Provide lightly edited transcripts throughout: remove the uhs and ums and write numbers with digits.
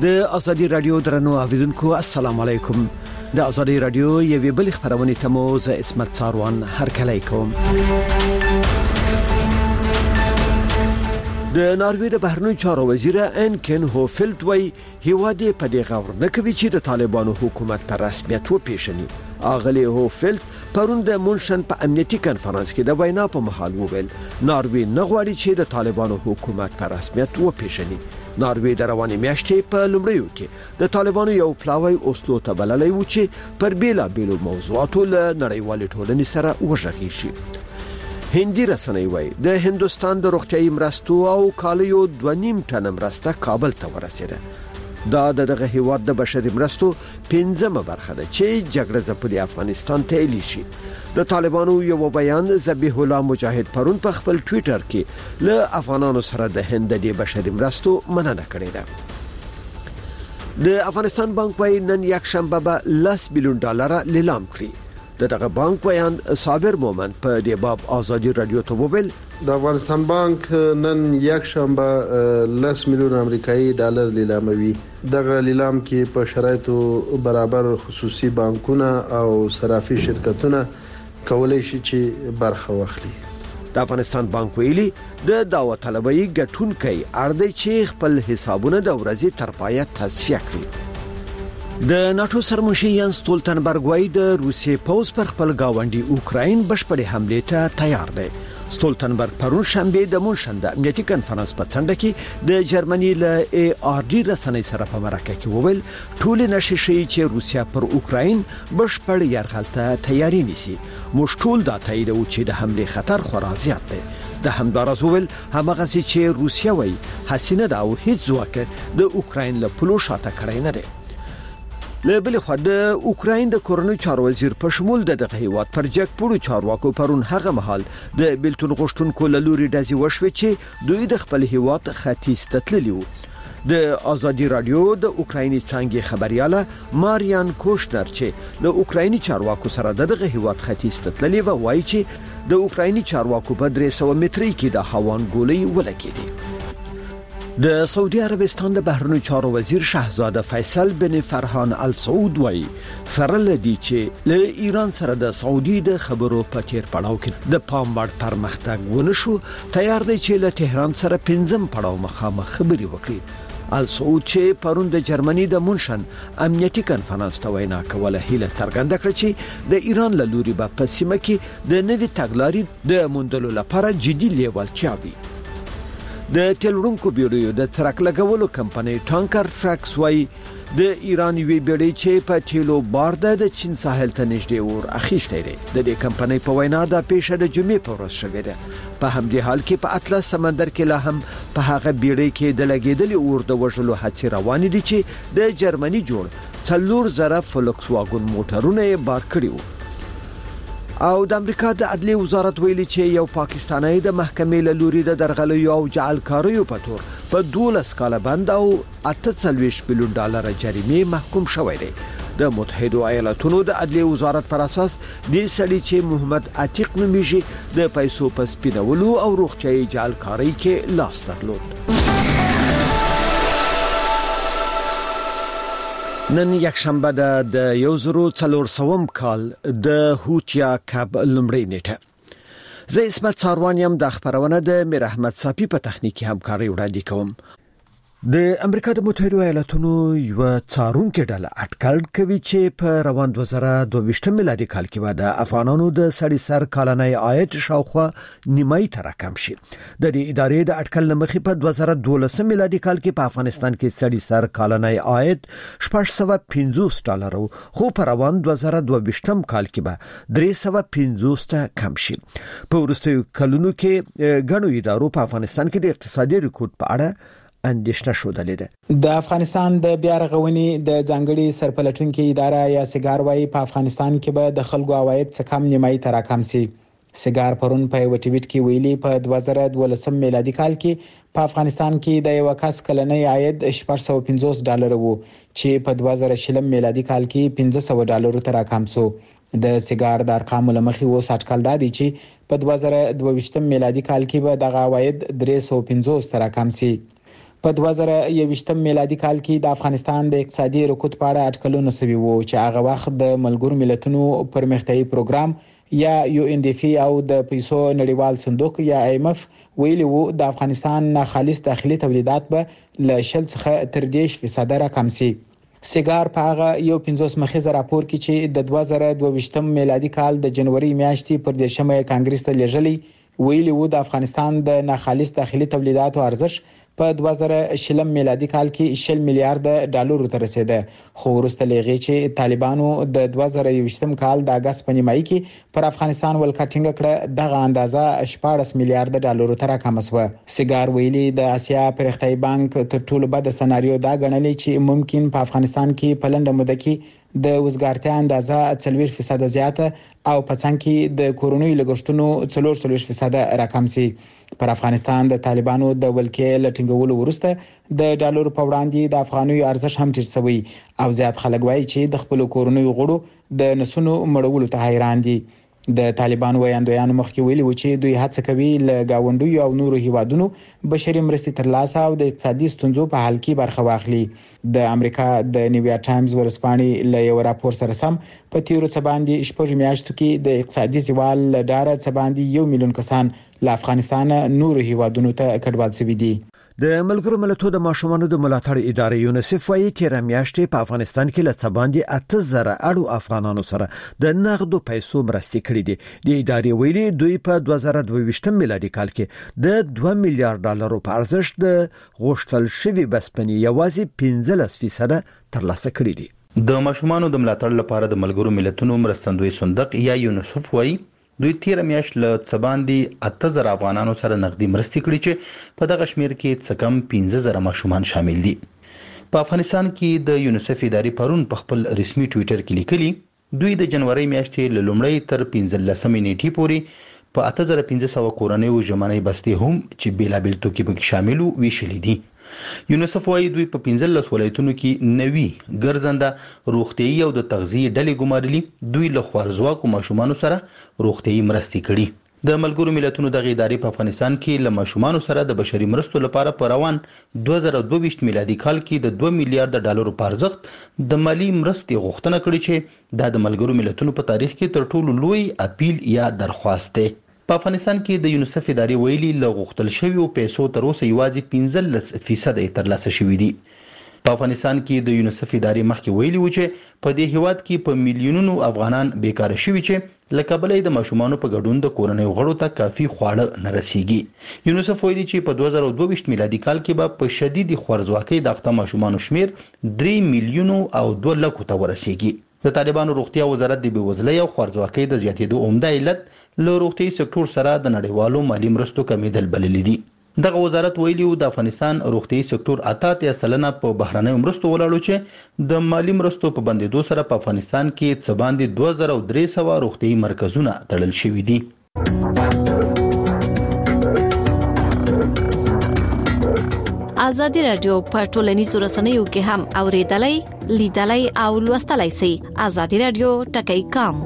د ازادي رادیو درنو اوریدونکو السلام علیکم. د ازادي رادیو یوه بل خبرونه تمو ز اسمت ساروان هرکلی کوم. د ناروې د بهرنیو چارو وزیر انکن هوفلد وی هیواده په دې غور نه کوي چې د طالبانو حکومت پر رسمیت وپیژني. اغلی هوفلد پرون د مونشن په امنیتي کانفرنس کې د وینا په محل وویل ناروې نه غواړي چې د طالبانو حکومت پر رسمیت وپیژني. ناروې د روانې میاشتې په لومړیو کې د طالبانو یو پلاوی اوسلو ته بللی و چې پر بیلابیلو موضوعاتو له نړیوالې ټولنې سره وغږیږي شي. هندي رسنۍ وایي د هندستان د روغتیايي مرستو او کالیو 2.5 ټن مرسته کابل ته ورسېده. دا دغه هیواد د بشري مرستو 15مه برخه ده چې جګړه ځپلي افغانستان ته ایلی شي. د طالبانو یو بیان ذبیح الله مجاهد پرون په خپل ټوئیټر کې له افغانانو سره د هند د بشري مرستو مننه کړې ده. د افغانستان بانک وايي نن یک شنبه به $10 بلیون لیلام کړي. دغه بانک بیان صابر مومن په دې باب ازادي رادیو ته وویل د افغانستان بانک نن یک شنبه $10 میلیون امریکایي ډالر لیلاموي. دغه لیلام کې په شرایطو برابر خصوصي بانکونه او صرافي شرکتونه کولای شي چې برخه واخلي. د افغانستان بانک ویلي د دعوت طلبي ګټونکي اړدي چې خپل حسابونه د ورځې تر پایه تصفیه کړي. د ناتو سرمنشي یانس ستولتنبرګ وايي د روسیې پوز پر خپل گاونډي اوکراین بشپړې حمله ته تیار دی. ستولتنبرګ پرون شنبه د مونشن د امنیتي کانفرنس په څنډه کې د جرمني له ARD رسنۍ سره په مرکه کې وویل ټول نشي شي چې روسیا پر اوکراین بشپړ یرغل ته تیاری نیسي. موږ ټول دا تایید و چې د حمله خطر خورا زیات دی. د همدارس ویل همغه چې روسیا وایي حسینه دا او هیڅ ځواک د اوکراین له پلو شاته کړی نه دی. له بل خوا د اوکراین د کورنۍ چارو وزیر په شمول دغه هیواد پر جګ پورو چارواکو پرون هغه مهال د بیلتون غشتونکو له لوري داسې وشوي چې دوی د خپل هیواد ختیځ ته تللی وو. د ازادي رادیو د اوکرایني څنګه خبرياله ماریان کوشنر چې د اوکرایني چارواکو سره دغه هیواد ختیځ ته تللی و وایي چې د اوکرایني چارواکو په 300 متري کې د هاوان ګولۍ ولګېدي. د سعودي عربستان د بهرنیو چارو وزیر شاهزاده فیصل بن فرحان ال سعود وایي سره لدی چې له ایران سره د سعودي د خبرو په تیر پړاو کې د پام وړ پرمختګ ونشو تیار دی چې له تهران سره 5م پړاو مخامخ خبري وکړي. ال سعود چې پرون د جرمني د مونشن امنیتي کانفرنس ته وینا کوله هیله څرګنده کړه چې د ایران له لوري په سیمه کې د نوي تګلارې د موندلو لپاره جدي لیوالتیا وي. د تلورونکو بیرویو د ترک لګولو کمپنۍ ټانکر ټرکس وايي د ایران وی بیړۍ چې په تیلو بار د چین ساحل ته نږدې ور اخیسته دي. د دې کمپنۍ په وینا د پیښه د جمعې په ورځ شوې ده. په همدې حال کې په اطلس سمندر کې لا هم په هغه بیړۍ کې د لګیدلې اور د وژلو هڅې روانې دي چې د جرمني جوړ 4,000 فولکس واګن موټرونه بار کړي وو. او د امریکا د عدلیې وزارت ویلي چې یو پاکستانی د محکمې له لوري د درغلیو او جعلکاریو په تور په 12 کاله بند او $48 بلیون جریمه محکوم شوی دی. د متحده ایالاتونو د عدلیې وزارت پر اساس د سړي چې محمد عتیق نومیږي د پیسو په سپینولو او روغتیايي جعلکاری کې لاس درلود. نن یک شنبه د 1400 کال د هوتیا کب لمړی نیټه. زه اسمت ساروان یم د خبرونه د میر احمد صافی په تخنیکی همکاري وړاندې کوم. د امریکا د متحده ایالاتونو یو څارونکو ډله اټکل کوي چې په روان 2022 میلادي کال کې د افغانانو د سړي سر کلنی عاید شاوخوا نیمای تر کم شي. د دې ادارې د اټکل لمخې په 2012 میلادي کال کې په افغانستان کې سړي سر کلنی عاید $650 خو په روان 2022 کال کې به $350 ته کم شي. په وروستیو کلونو کې غنو ادارو په افغانستان کې د اقتصادي ریکورډ په اړه اندېښنه شودلې ده. د افغانستان د بیا رغونې د ځانګړي سرپلټونکو اداره یا سیګار وايي په افغانستان کې به د خلکو عواید څخه کم نیمای تر کم سي. سیګار پرون په یو ټویټ کې ویلي په 2012 میلادي کال کې په افغانستان کې د یو کس کلنی عاید $650 وو چې په 2020 میلادي کال کې $500 تر کم سو. د سیګار د ارقامو لمخې و ساتکل دادي چې په 2022 میلادي کال کې به د عواید $350 تر کم سي. په 2021 میلادي کال کې د افغانستان د اقتصادي رکود په اړه اټکلونه شوي وو چې هغه وخت د ملګرو ملتونو پرمختیايي پروګرام یا UNDP او د پیسو نړیوال صندوق یا IMF ویلي وو د افغانستان خالص داخلي تولیدات به له 0 څخه تر 10% راکم شي. سیګار په هغه یو 50 مخیزه راپور کې چې د 2022 میلادي کال د جنوري میاشتې پر 10مه کانګرس ته لیږلي ویلي وو د افغانستان د ناخالص داخلي تولیداتو ارزښت په 2020 میلادي کال کې 10 میلیارډ ډالر ته رسیده، خو وروسته لغې چې طالبانو د 2021 کال د اگست په نیمایي کې پر افغانستان ولکټینګ کړه دغه اندازه 14 میلیارډ ډالر ته راکم شوه. سیګار ویلي د آسیا پرختیايي بانک تر ټولو بد سناریو دا ګڼلې چې ممکن په افغانستان کې په لنډه موده کې د وزګارتیا اندازه 40% زیاته او په څنګ کې د کورونی لګښتونو 40% راکم شي. پر افغانستان د طالبانو د ولکې لټینګولو وروسته د ډالر په وړاندې د افغاني ارزښت هم ټیټ شوی او زیات خلک وایي چې د خپل کورونی غړو د نسونو مړولو ته حیران دي. د طالبان ویاندویانو مخکې ویلي و چې دوی هڅه کوي له گاونډیو او نورو هیوادونو بشري مرستې ترلاسه او د اقتصادي ستونزو په حل کې برخه واخلي. د امریکا د نیویارک ټایمز ورځپاڼې له یو راپور سره سم په تیرو څه باندې شپږ میاشتو کې د اقتصادي زوال له ډاره څه باندې 1 میلیون کسان له افغانستان نورو هیوادونو ته کډوال شوي دي. د ملګرو ملتونو د ماشومانو د ملاتړ ادارې یونیسف وايي تیر میاشتې په افغانستان کې له څباندې 8000 اړو افغانانو سره د نغدو پیسو مرستې کړې دي. د ادارې ویلي دوی په 2022 میلادي کال کې د 2 میلیارډ ډالر په ارزښت د غوښتل شوی بسپنې یوازې 15% ترلاسه کړې دي. د ماشومانو د ملاتړ لپاره د ملګرو ملتونو مرستندوی صندوق یا یونیسف وايي دوی تیر میاشت له څباندې 8000 افغانانو سره نقدي مرستې کړې چې په دغه شمیر کې څه کم 15000 ماشومان شامل دي. په افغانستان کې د یونیسف ادارې پرون په خپل رسمي ټوئیټر کې لیکلي دوی د جنوري میاشتې له لومړۍ تر 15 نیټې پورې په 8500 کورنیو ژمنۍ بستې هم چې بیلابل توکي پکې شامل ویشلې دي. یونیسف وايي دوی په 15 ولایتونو کې نوي ګرځنده روغتيایي او د تغذیه ډلې ګمارلي دوی له خوارزواکو ماشومانو سره روغتيایي مرستې کړي. د ملګرو ملتونو د ادارې په افغانستان کې له ماشومانو سره د بشري مرستو لپاره په روان 2022 میلادي کال کې د 2 میلیارډ ډالر په ارزښت د مالی مرستې غوښتنه کړې چې د ملګرو ملتونو په تاریخ کې تر ټولو لوی اپیل یا درخواست دی. په افغانستان کې د یونیسف ادارې ویلي له غوښتل شویو پیسو تر اوسه یوازې 15% ترلاسه شوي دي. په افغانستان کې د یونیسف ادارې مخکې ویلي و چې په دې هیواد کې په میلیونونو افغانان بیکاره شوي چې له کبله د ماشومانو په ګډون د کورنۍ غړو ته کافي خواړه نه رسیږي. یونیسف ویلي چې په 2022 میلادي کال کې به په شدید خوارزواکۍ د اخته ماشومانو شمیر 3 میلیونو او 2 لکو ته ورسیږي. د طالبانو روغتیا وزارت د بېوزلۍ او خوارزواکۍ د زیاتېدو عمده علت له روغتي سکتور سره د نړیوالو مالی مرستو کمیدل بللي دي. دغه وزارت ویلي د افغانستان روغتي سکتور 88% په بهرنۍ مرستو ولاړو چې د مالی مرستو په بندیدو سره په افغانستان کې څه باندې 2300 روغتي مرکزونه تړل شوي دي. ازادي رادیو په ټولنیزو رسنیو کې هم اوریدلای، لیدلای او لوستلای شئ. ازادي رادیو ټکی کام.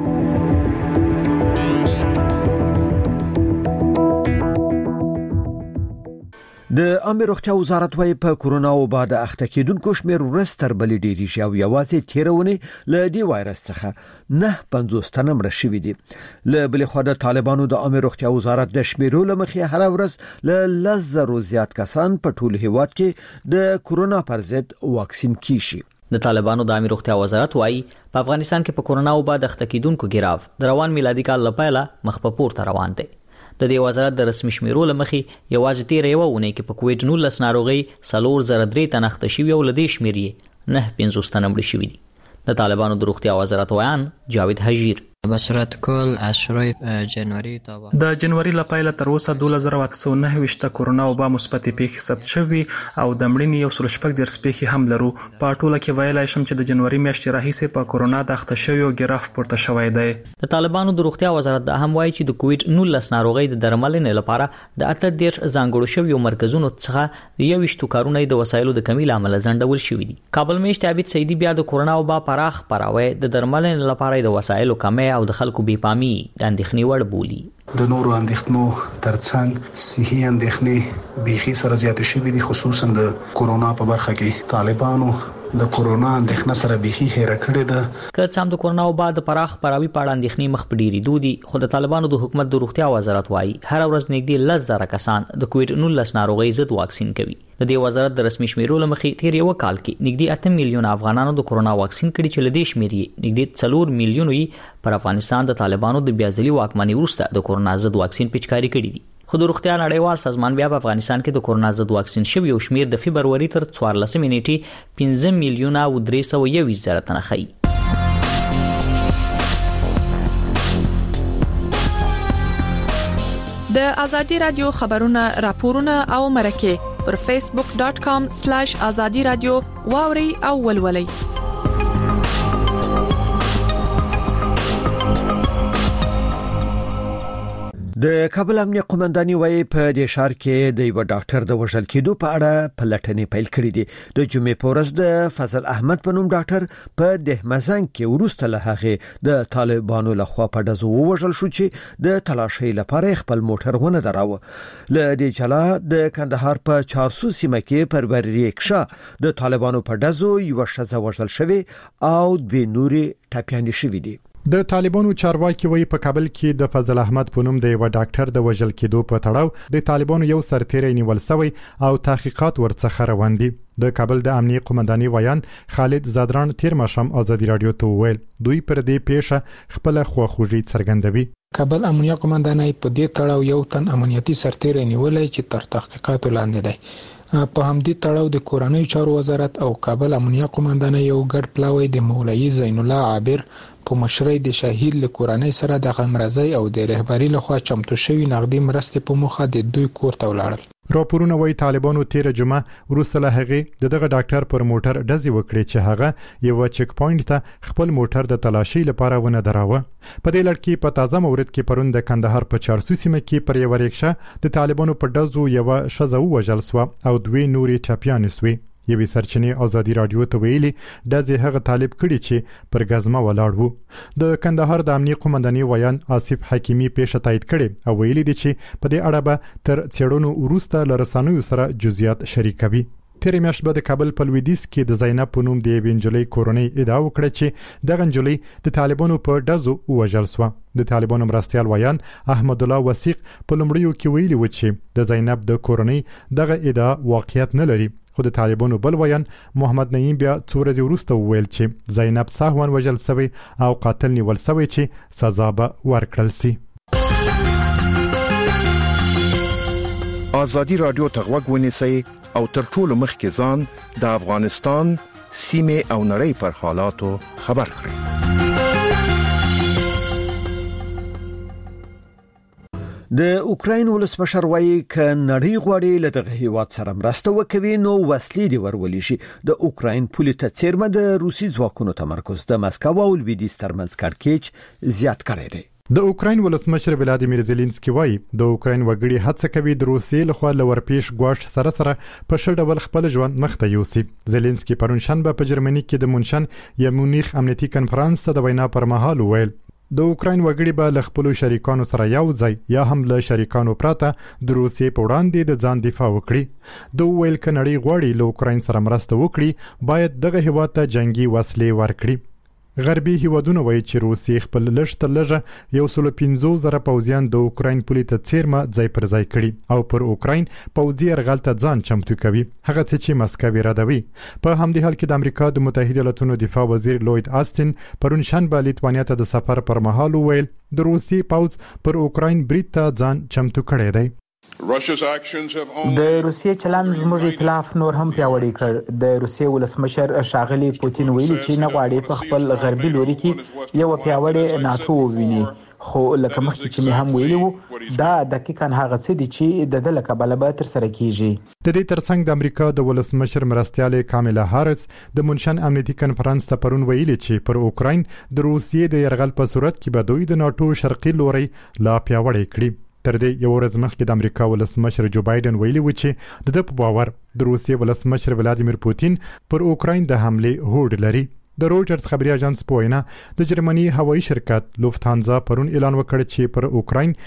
د عامه روغتیا وزارت وايي په کورونا وبا د اخته کېدونکو شمېر ورځ تر بلې ډېریږي او یوازې تیرونی له دې وایرس څخه 950 تنه مړه شوي دي. له بلې خوا د طالبانو د عامه روغتیا وزارت د شمیرو لمخې هر ورځ له 10,000 زیات کسان په ټول هیواد کې د کورونا پر ضد واکسین کیږي. د طالبانو د عامه روغتیا وزارت وايي په افغانستان کې په کورونا وبا د اخته کېدونکو ګراف د روان میلادي کال لپاره مخ په پورته روان دی. د دې وزارت د رسمي شمیرو لمخې یوازې تیر یو ونې کې په کووډ 19 ناروغي 403 تنه اخته شوي او لدې شمیرې 950 تنه مړه شوي دي. د طالبانو د روغتیا وزارت ویان جاوید حجیر به صورت کل از شروع جنوری تا د جنوري لپاره تر اوسه 2809 کورونا وبا مثبت پیښې ثبت شوي او د مړینې 114 پیښې هم لرو. په ټوله کې ویلای شم چې د جنوري میاشتې راهیسې په کورونا د اخته شویو ګراف پورته شوی دی. د طالبانو د روغتیا وزارت د هم وایي چې د کووډ 19 ناروغي د درملنې لپاره د 18 ځانګړو شویو مرکزونو څخه د 21 کارونه د وسایلو د کمی لامل ځنډول شوي دي. کابل میشت عابد سیدی بیا د کورونا وبا پراخ پراوي د درملنې لپاره د وسایلو کمی او د خلکو بې پامي د اندېښنې وړ بولي. د نورو اندېښنو ترڅنګ صحي اندېښنې بيخي سره زیاتې شوې دي، خصوصا د کورونا په برخه کې طالبانو د کورونا اندېښنه سره بيخي هېره کړې ده. که څه هم د کورونا او بعد پراخ پراوي پاړه اندېښنې مخ په ډېرېدو دي، خو د طالبانو د حکومت د روغتیا وزارت وايي هر ورځ نږدې 10,000 کسان د کووډ-19 ناروغۍ ضد واکسین کوي. د دې وزارت د رسمي شمیرو لمخې تیر یو کال کې نږدې 8 میلیون افغانانو د کورونا واکسین کړي چې لدې شمیرې نږدې 4 میلیون پر افغانستان د طالبانو د بیازلي واکمنۍ وروسته د کورونا ضد واکسین پیچکاري کړي دي. خو د روغتیا نړیوال سازمان بیا په افغانستان کې د کورونا ضد واکسین شوی او شمیر د فبرवरी تر 14 نیټې 15 میلیون او 321 زره تنه خي. د ازادي رادیو خبرونه راپورونه او مرکه پر facebook.com/azadi radio واوري او ولولي. د کابل امنیه قومنداني وايي په دې ښار کې د یو ډاکټر د وژل کېدو په اړه پلټنې پیل کړې دي. د جمعې په ورځ د فضل احمد په نوم ډاکټر په دهمزنګ کې ورسته له هغه د طالبانو لخوا په دزو وژل شو چې د تلاشۍ لپاره خپل موټر ونه دراوه. له دې جلا د کندهار په 400 سیمه کې پر بریکشا د طالبانو په دزو یو شذ وژل شوی او دوی نوري ټاپیان شوی دي. د طالبانو چارواکي وایي په کابل کې د فضل احمد په نوم د یو ډاکټر د وژل کېدو په تړاو د طالبانو یو سرتیری نیول شوی او تحقیقات ورڅخه روان دي. د کابل د امنیه قومنداني وایان خالد زادران تیر ماښام ازادي رادیو ته وویل دوی پر دې پیښه خپل خواخوږي څرګندوي. کابل امنیه قومنداني په دې تړاو یو تن امنیتي سرتیری نیولې چې تر تحقیقات لاندې دی. په همدې تړاو د کورنۍ چارو وزارت او کابل امنیه قومنداني یو ګډ پلاوی د مولوي زین الله عابر په مشرۍ د شهید له کورنۍ سره د غمرزي او د رهبری لخوا چمتو شوی نقدي مرستې په مخه د دوی کور ته ولاړل. راپورونه وايي طالبانو تیر جمعه وروسته له هغه دغه ډاکټر پر موټر ډزې وکړې چې هغه یو چک پوینټ ته خپل موټر د تلاشۍ لپاره ونه دراوه. په دې لړ کې په تازه مورد کې پرون د کندهار په 400 سیمه کې پر یو ریکشا د طالبانو په دزو یو شذو وژل شو او دوی نوري چاپیان شوي. یوې سرچینې ازادي رادیو ته ویلي دزې هغه طالب کړي چې پر غزمه ولاړ وو. د کندهار د امنیه قومنداني وایان آصف حکیمی پیښه تایید کړي او ویلي دي چې په دې اړه به تر څېړنو وروسته لرسانیو سره جزئیات شریکوي. تیر میاشت به د کابل په لویدیځ کې د زینب په نوم د وینجلې کورنۍ ادعا وکړه چې دغه نجلۍ د طالبانو په دزو وژل شو. د طالبانو مرستيال وایان احمد الله وثیق په لومړیو کې ویلي و چې د زینب د کورنۍ دغه ادعا واقعیت نه لري. خو د طالبانو بل وایان محمد نعیم بیا څو ورځې وروسته وویل چې زینب سهوان وژل شوی او قاتل نیول شوی چې سزا به ورکړل شي. ازادي رادیو ته غوږ ونیسئ او تر ټولو مخکې ځان د افغانستان سیمه او نړۍ پر حالاتو خبر کړئ. د اوکراین ولسمشر وايي ک نړۍ غواړي له دغه هیواد سره مرسته وکوي نو وسلې دی ورولې شي. د اوکراین پولیټا چیرمه د روسي ځواکونو تمرکز د مسکو او لویدیځ ترمنځ کړکېچ زیات کړی دی. د اوکراین ولسمشر ولادیمیر زيلنسکي وایي د اوکراین وګړي هڅه کوي د روسیې لخوا لورپېش ګواښ سره په ښه ډول خپل ژوند مخته یوسي. زيلنسکي پرون شنبه په جرمني کې د مونشن یا مونیخ امنیتي کنفرانس ته د وینا پر مهال ویل د اوکراین وګړي به له خپل شریکانو سره یو ځای یا هم له شریکانو پراته د روسیې په وړاندې د ځان دفاع وکړي. د ویل ک نړۍ غواړي له اوکراین سره مرسته وکړي باید دغه هیواد ته جنگي وسلې ورکړي. غربي هیوادونه وایي چې روسیې خپل لږ تر لږه 150,000 پوځیان د اوکراین پولیټا چیرمه ځای پر ځای کړي او پر اوکراین پوځي یرغل ته ځان چمتو کوي، هغه څه چې مسکو ردوي. په همدې حال کې د امریکا د متحده ایالاتونو دفاع وزیر لوید آستن پرون شنبه لیتوانیا ته د سفر پر مهال ویل د روسي پوځ پر اوکراین برید ته ځان چمتو کړی دی. د روسیې چلند زموږ ائتلاف نور هم پیاوړی کړ. د روسیې ولسمشر ښاغلي پوتین ویلي چې نه غواړي په خپل غربي لوري کې یو پیاوړی ناتو وویني. خو لکه مخکې چې مې هم ویلي وو دا دقیقاً هغه څه دي چې د دې کبله به تر سره کیږي. د دې ترڅنګ د امریکا د ولسمشر مرستياله کاملا هارس د مونشن امنیتي کنفرانس ته پرون ویلي چې پر اوکراین د روسیې د یرغل په صورت کې به دوی د ناتو شرقي لوري لا پیاوړی کړي. تر دې یو ورځ مخکې د امریکا ولسمشر جو بایدن ویلي و چې د په باور د روسیې ولسمشر ولادیمیر پوتین پر اوکراین د حمله هوډ لري. د رويټرز خبري اژانس په وینا د جرمني هوایي شرکت لوفتانزا پرون اعلان وکړ چې پر اوکراین